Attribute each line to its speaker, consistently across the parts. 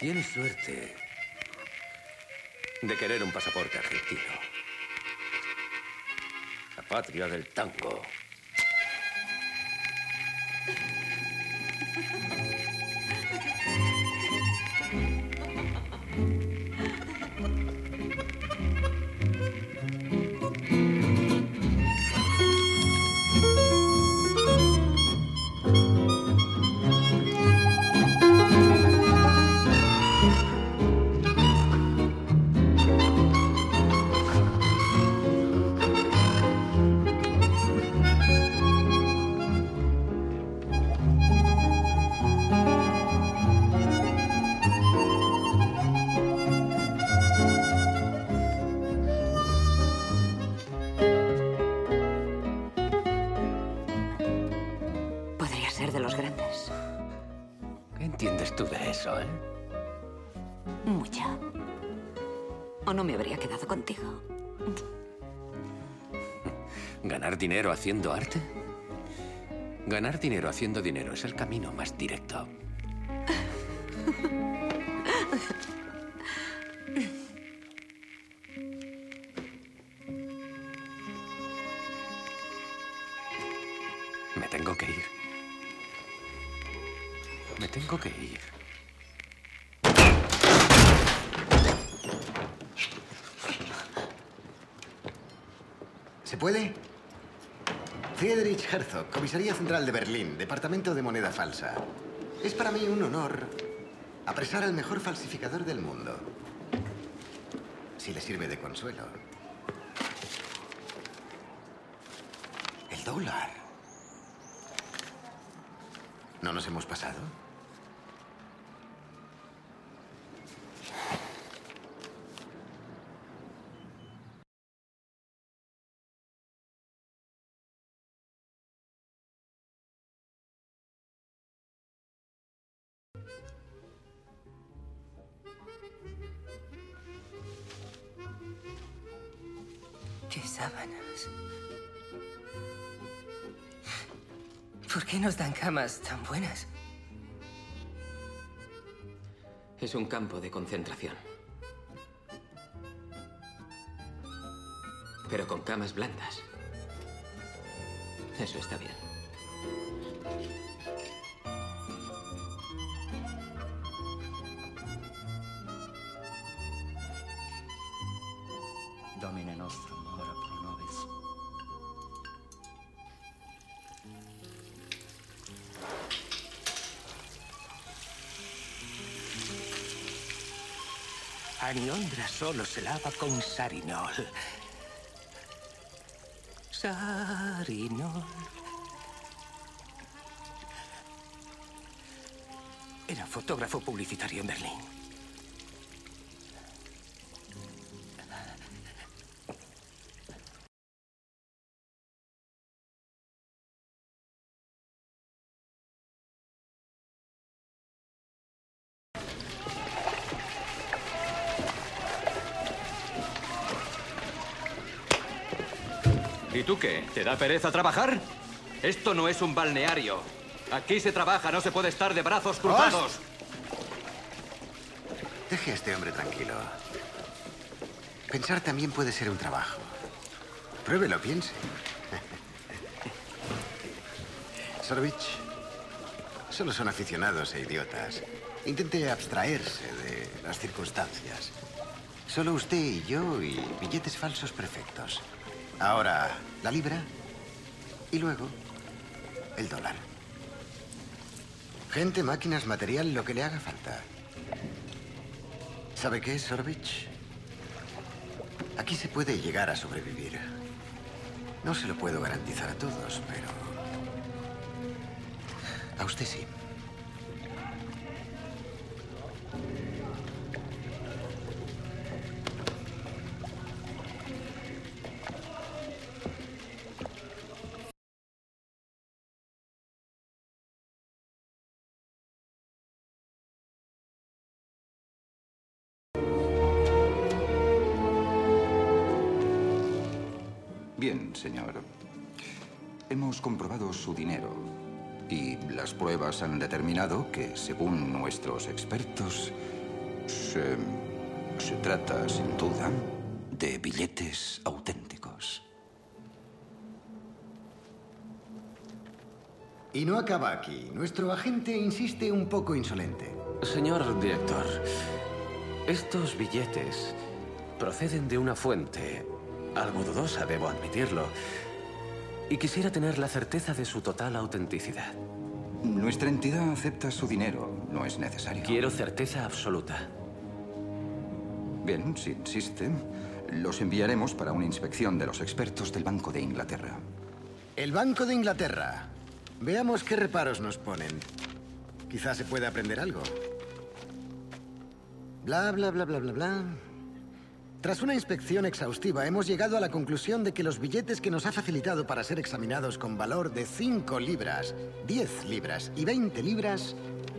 Speaker 1: Tienes suerte de querer un pasaporte argentino. La patria del tango.
Speaker 2: Podría ser de los grandes.
Speaker 1: ¿Qué entiendes tú de eso, eh?
Speaker 2: Mucho. O no me habría quedado contigo.
Speaker 1: ¿Ganar dinero haciendo arte? Ganar dinero haciendo dinero es el camino más directo. Me tengo que ir. Me tengo que ir.
Speaker 3: ¿Se puede? Friedrich Herzog, Comisaría Central de Berlín, Departamento de Moneda Falsa. Es para mí un honor apresar al mejor falsificador del mundo. Si le sirve de consuelo. El dólar. ¿No nos hemos pasado?
Speaker 4: ¿Qué sábanas? ¿Por qué nos dan camas tan buenas?
Speaker 5: Es un campo de concentración. Pero con camas blandas. Eso está bien.
Speaker 6: Domine nostrum, ora pro nobis.
Speaker 7: Aniondra solo se lava con sarinol. Sarinol. Era fotógrafo publicitario en Berlín.
Speaker 8: ¿Y tú qué? ¿Te da pereza trabajar? Esto no es un balneario. Aquí se trabaja, no se puede estar de brazos cruzados.
Speaker 3: Deje a este hombre tranquilo. Pensar también puede ser un trabajo. Pruébelo, piense. Sorovich, solo son aficionados e idiotas. Intente abstraerse de las circunstancias. Solo usted y yo y billetes falsos perfectos. Ahora, la libra y luego el dólar. Gente, máquinas, material, lo que le haga falta. ¿Sabe qué, Sorovich? Aquí se puede llegar a sobrevivir. No se lo puedo garantizar a todos, pero a usted sí.
Speaker 9: Bien, señor. Hemos comprobado su dinero y las pruebas han determinado que, según nuestros expertos, Se trata, sin duda, de billetes auténticos.
Speaker 3: Y no acaba aquí. Nuestro agente insiste un poco insolente.
Speaker 1: Señor director, estos billetes proceden de una fuente algo dudosa, debo admitirlo. Y quisiera tener la certeza de su total autenticidad.
Speaker 9: Nuestra entidad acepta su dinero. No es necesario.
Speaker 1: Quiero certeza absoluta.
Speaker 9: Bien, si insiste, los enviaremos para una inspección de los expertos del Banco de Inglaterra.
Speaker 3: El Banco de Inglaterra. Veamos qué reparos nos ponen. Quizás se pueda aprender algo. Bla, bla, bla, bla, bla, bla. Tras una inspección exhaustiva, hemos llegado a la conclusión de que los billetes que nos ha facilitado para ser examinados con valor de 5 libras, 10 libras y 20 libras...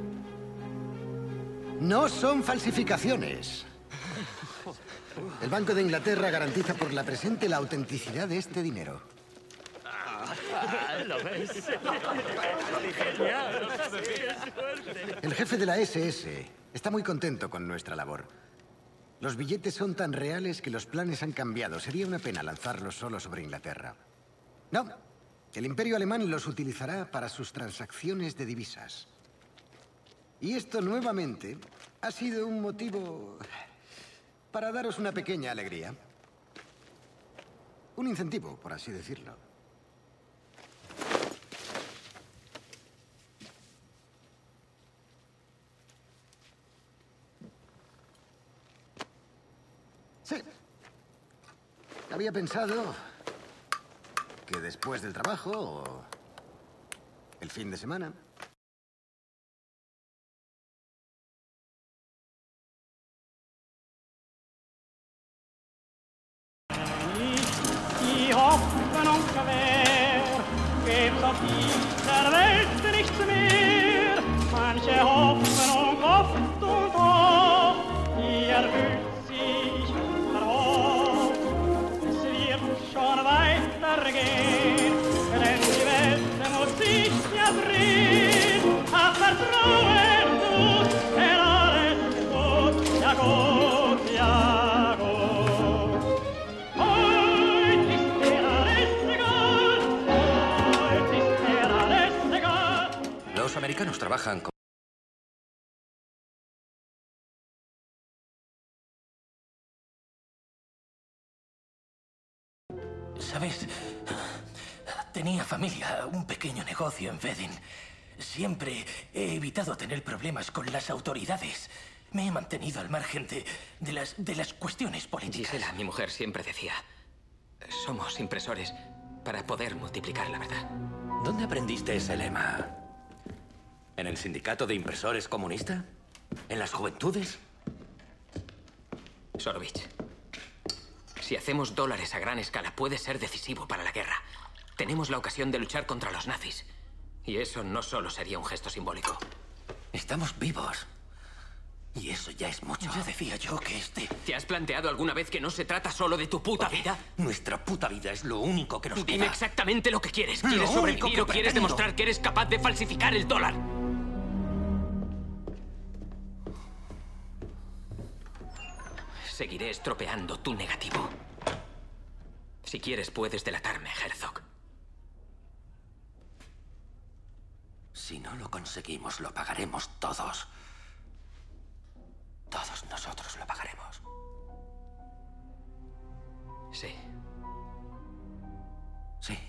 Speaker 3: no son falsificaciones. El Banco de Inglaterra garantiza por la presente la autenticidad de este dinero.
Speaker 10: ¿Lo ves?
Speaker 3: El jefe de la SS está muy contento con nuestra labor. Los billetes son tan reales que los planes han cambiado. Sería una pena lanzarlos solo sobre Inglaterra. No, el Imperio Alemán los utilizará para sus transacciones de divisas. Y esto nuevamente ha sido un motivo para daros una pequeña alegría. Un incentivo, por así decirlo. Sí. Había pensado que después del trabajo o el fin de semana...
Speaker 10: Die Hoffnung schwer, gibt's auf dieser Welt nichts mehr. Manche Hoffnung oft und oft, die erfüllt sich verhofft. Es wird schon weitergehen, denn die Welt muss sich ja drehen. Hab Vertrauen, du, denn alles ist gut, ja gut, ja gut.
Speaker 1: Los americanos trabajan con...
Speaker 7: ¿Sabes? Tenía familia, un pequeño negocio en Vedin. Siempre he evitado tener problemas con las autoridades. Me he mantenido al margen de las cuestiones políticas.
Speaker 5: Gisela, mi mujer, siempre decía... somos impresores para poder multiplicar la verdad.
Speaker 1: ¿Dónde aprendiste ese lema? ¿En el sindicato de impresores comunista? ¿En las juventudes?
Speaker 5: Sorovich, si hacemos dólares a gran escala, puede ser decisivo para la guerra. Tenemos la ocasión de luchar contra los nazis. Y eso no solo sería un gesto simbólico.
Speaker 1: Estamos vivos. Y eso ya es mucho.
Speaker 7: Ya decía yo que
Speaker 5: ¿Te has planteado alguna vez que no se trata solo de tu puta vida?
Speaker 1: Nuestra puta vida es lo único que nos queda.
Speaker 5: Dime exactamente lo que quieres. ¿Quieres sobrevivir o quieres demostrar que eres capaz de falsificar el dólar? Seguiré estropeando tu negativo. Si quieres, puedes delatarme, Herzog.
Speaker 1: Si no lo conseguimos, lo pagaremos todos. Todos nosotros lo pagaremos.
Speaker 5: Sí.
Speaker 1: Sí.